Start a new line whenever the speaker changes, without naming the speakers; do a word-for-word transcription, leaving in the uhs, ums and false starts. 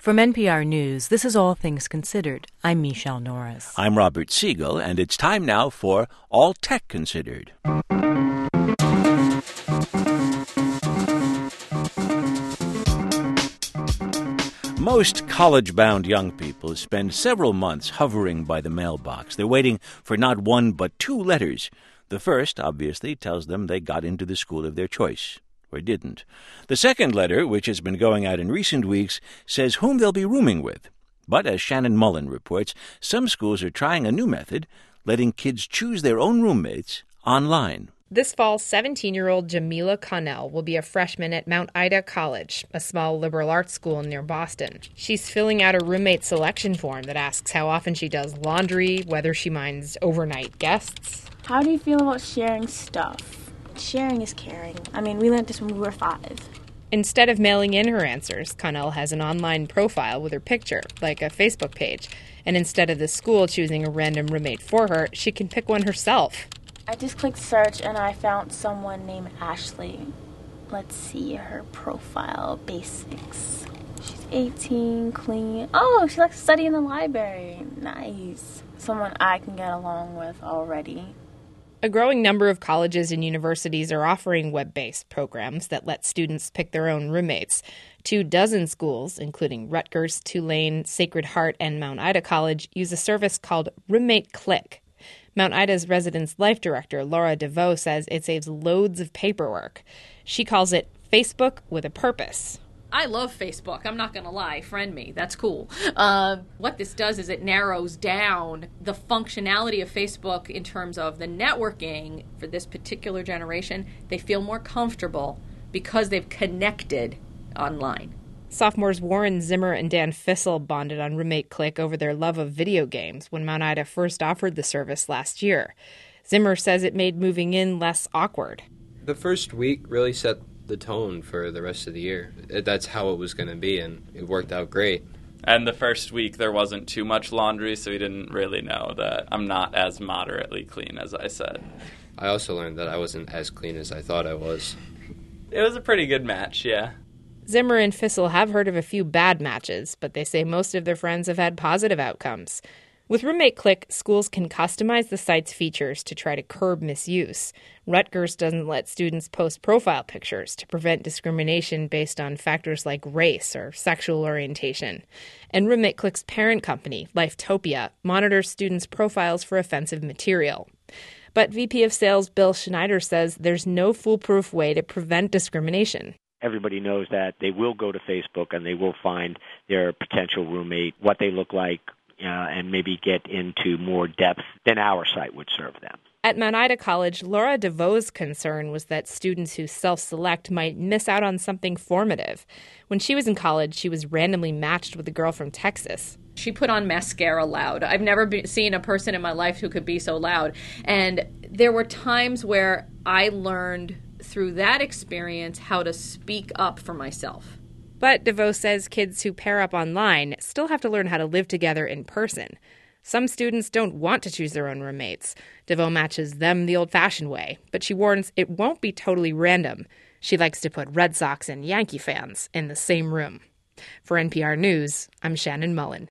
From N P R News, this is All Things Considered. I'm Michelle Norris.
I'm Robert Siegel, and it's time now for All Tech Considered. Most college-bound young people spend several months hovering by the mailbox. They're waiting for not one but two letters. The first, obviously, tells them they got into the school of their choice. Or didn't. The second letter, which has been going out in recent weeks, says whom they'll be rooming with. But as Shannon Mullen reports, some schools are trying a new method, letting kids choose their own roommates online.
This fall, seventeen-year-old Jamila Connell will be a freshman at Mount Ida College, a small liberal arts school near Boston. She's filling out a roommate selection form that asks how often she does laundry, whether she minds overnight guests.
How do you feel about sharing stuff? Sharing is caring. I mean, we learned this when we were five.
Instead of mailing in her answers, Connell has an online profile with her picture, like a Facebook page. And instead of the school choosing a random roommate for her, she can pick one herself.
I just clicked search and I found someone named Ashley. Let's see her profile basics. She's eighteen, clean. Oh, she likes to study in the library. Nice. Someone I can get along with already.
A growing number of colleges and universities are offering web-based programs that let students pick their own roommates. Two dozen schools, including Rutgers, Tulane, Sacred Heart, and Mount Ida College, use a service called Roommate Click. Mount Ida's residence life director, Laura DeVoe, says it saves loads of paperwork. She calls it Facebook with a purpose.
I love Facebook. I'm not going to lie. Friend me. That's cool. Uh, what this does is it narrows down the functionality of Facebook in terms of the networking for this particular generation. They feel more comfortable because they've connected online.
Sophomores Warren Zimmer and Dan Fissel bonded on Roommate Click over their love of video games when Mount Ida first offered the service last year. Zimmer says it made moving in less awkward.
The first week really set the tone for the rest of the year. That's how it was going to be, and it worked out great.
And the first week there wasn't too much laundry, so we didn't really know that I'm not as moderately clean as I said.
I also learned that I wasn't as clean as I thought I was.
It was a pretty good match, yeah.
Zimmer and Fissel have heard of a few bad matches, but they say most of their friends have had positive outcomes. With Roommate Click, schools can customize the site's features to try to curb misuse. Rutgers doesn't let students post profile pictures to prevent discrimination based on factors like race or sexual orientation. And Roommate Click's parent company, Lifetopia, monitors students' profiles for offensive material. But V P of Sales Bill Schneider says there's no foolproof way to prevent discrimination.
Everybody knows that they will go to Facebook and they will find their potential roommate, what they look like, Uh, and maybe get into more depth than our site would serve them.
At Mount Ida College, Laura DeVoe's concern was that students who self-select might miss out on something formative. When she was in college, she was randomly matched with a girl from Texas.
She put on mascara loud. I've never been, seen a person in my life who could be so loud. And there were times where I learned through that experience how to speak up for myself.
But DeVoe says kids who pair up online still have to learn how to live together in person. Some students don't want to choose their own roommates. DeVoe matches them the old-fashioned way, but she warns it won't be totally random. She likes to put Red Sox and Yankee fans in the same room. For N P R News, I'm Shannon Mullen.